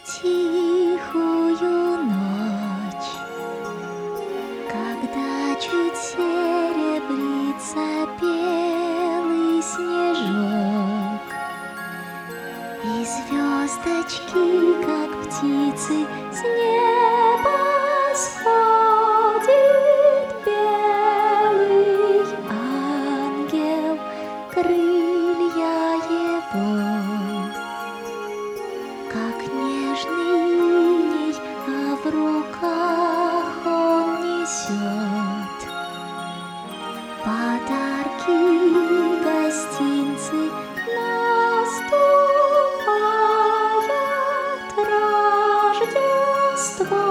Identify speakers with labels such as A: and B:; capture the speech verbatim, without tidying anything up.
A: тихую ночь, когда чуть серебрится белый снежок, и звездочки, как птицы, с неба сходит белый ангел, крылья его, как нежный иней, а в руках он несет подарки, гостинцы, наступает Рождество.